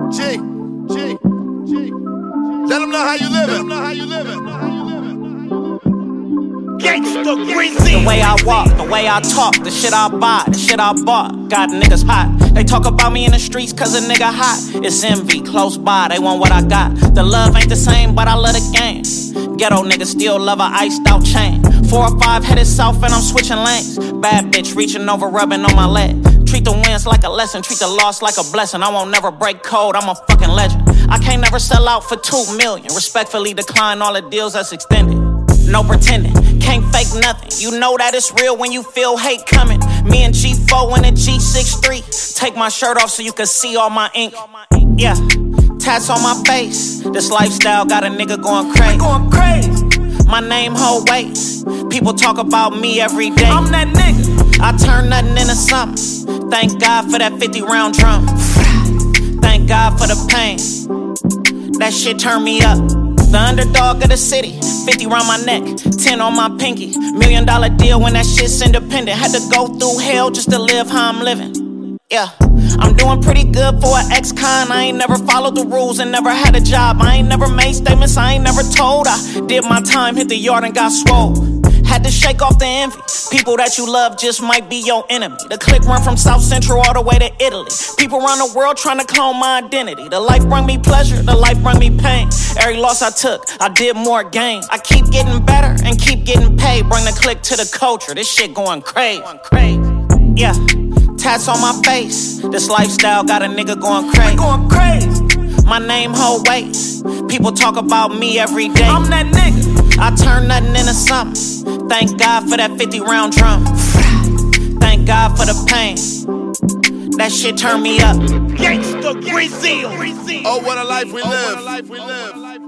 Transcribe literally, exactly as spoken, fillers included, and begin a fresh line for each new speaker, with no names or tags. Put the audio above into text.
G, G, G. Let them know how you live it. Let them know how you live it. Gangsta Greasy.
The way I walk, the way I talk, the shit I buy, the shit I bought, got niggas hot. They talk about me in the streets cause a nigga hot. It's envy, close by, they want what I got. The love ain't the same, but I love the game. Ghetto niggas still love a iced out chain. Four or five headed south and I'm switching lanes. Bad bitch reaching over, rubbing on my leg. Treat the wins like a lesson, treat the loss like a blessing. I won't never break code, I'm a fucking legend. I can't never sell out for two million. Respectfully decline all the deals that's extended. No pretending, can't fake nothing. You know that it's real when you feel hate coming. Me and G four in a G sixty-three. Take my shirt off so you can see all my ink. Yeah, tats on my face. This lifestyle got a nigga going crazy.
Going crazy.
My name hold weight. People talk about me every day.
I'm that nigga.
I turn nothing into something. Thank God for that fifty round drum. Thank God for the pain. That shit turned me up. The underdog of the city, fifty round my neck, ten on my pinky. Million dollar deal when that shit's independent. Had to go through hell just to live how I'm living. Yeah, I'm doing pretty good for an ex-con. I ain't never followed the rules and never had a job. I ain't never made statements I ain't never told. I did my time, hit the yard and got swole. Had to shake off the envy. People that you love just might be your enemy. The clique run from South Central all the way to Italy. People around the world trying to clone my identity. The life brought me pleasure, the life brought me pain. Every loss I took, I did more gain. I keep getting better and keep getting paid. Bring the clique to the culture, this shit going crazy. Yeah, tats on my face. This lifestyle got a nigga going crazy.
Going crazy.
My name hold weight. People talk about me every day.
I'm that nigga.
I turn nothing into something. Thank God for that fifty round drum. Thank God for the pain. That shit turned me up.
Gangsta Greasy. Oh, what a life we live.